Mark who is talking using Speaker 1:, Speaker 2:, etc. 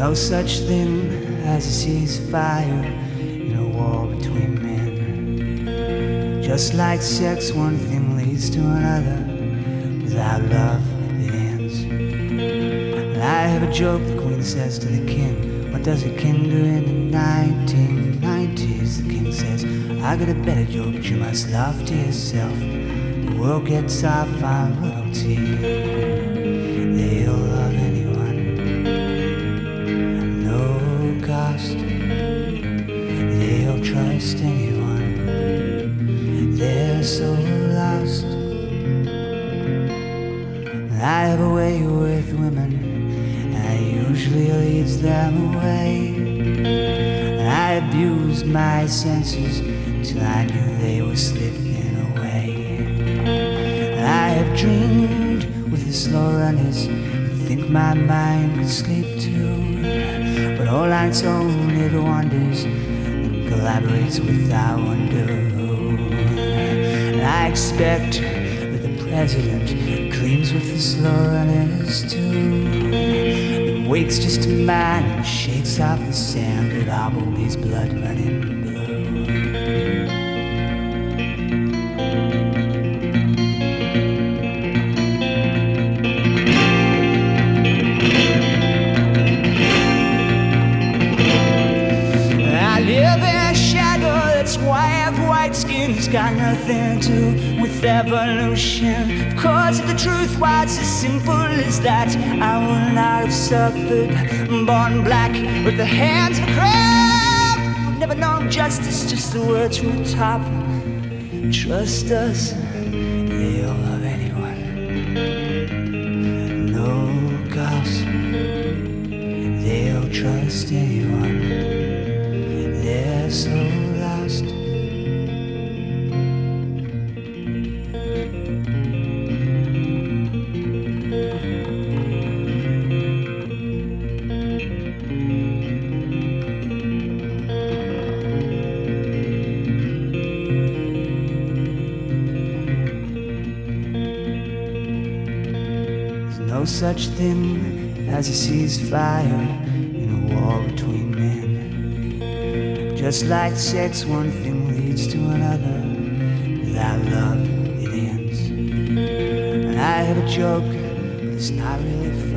Speaker 1: no such thing as a ceasefire in a war between men. Just like sex, one thing leads to another. Without love, it ends. And I have a joke the queen says to the king. What does a king do in the 1990s? The king says, I got a better joke, but you must laugh to yourself. The world gets off on royalty. They'll love anyone, no cost. They'll trust anyone. They're so lost. I have a way with women, I usually leads them away. And I abused my senses till I knew they were slipping away. And I have dreamed with the slow runners, and think my mind could sleep too. But all on its own it wanders and collaborates without wonder. And I expect that the president cleans with the slow runners too, then wakes just a man and shakes off the sand with Hobbleby's blood running blue. I live in a shadow, that's why I have white skin. It's got nothing to do with evolution. Of course, if the truth was as simple as that, I would not have suffered. Born black with the hands of a crab, we've never known justice, just the words from the top. Trust us, they'll love anyone, no cost. They'll trust anyone. They're so lost. No such thing as a ceasefire in a war between men. Just like sex, one thing leads to another. Without love, it ends. And I have a joke, but it's not really fair.